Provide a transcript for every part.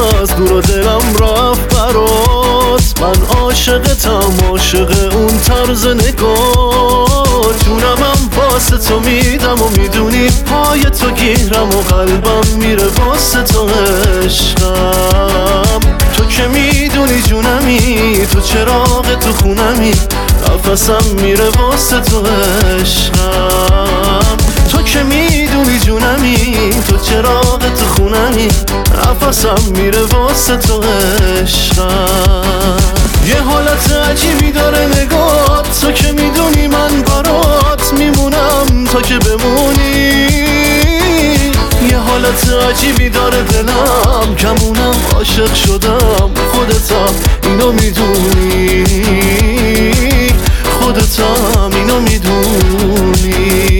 از دور و دلم رفت برات. من عاشقتم، عاشق اون طرز نگاه. جونمم واسه تو میدم و میدونی پای تو گیرم و قلبم میره واسه تو عشقم. تو که میدونی جونمی، تو چراغ تو خونمی، نفسم میره واسه تو عشقم. تو که میدونی جونمی، تو چراغ تو خونمی، نفسم میره واسه تو عشقم. یه حالت عجیبی داره نگات، تو که میدونی من برات میمونم تا که بمونی. یه حالت عجیبی داره دلم، کمونم عاشق شدم. خودتم اینو میدونی، خودتم اینو میدونی.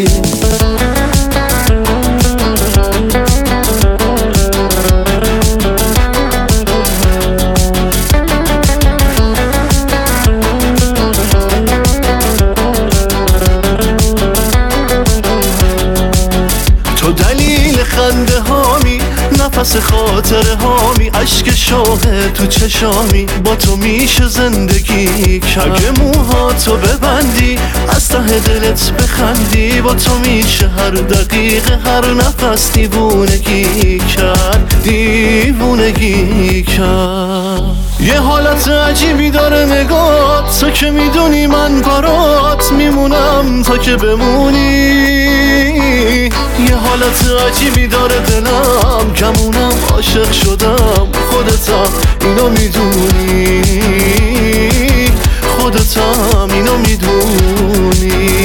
تو دلیل خنده هامی، نفس خاطره هامی، عشق شوقه تو چشامی، با تو میشه زندگی. اگه موهاتو ببندی، از ته دلت بخندی، با تو میشه هر دقیقه هر نفس دیوونگی کرد، دیوونگی کرد. یه حالت عجیبی داره نگات، تو که میدونی من برات میمونم تا که بمونی. یه حالت عجیبی داره دلم، کمونم عاشق شدم. خودتم اینو میدونی، خودتم اینو میدونی.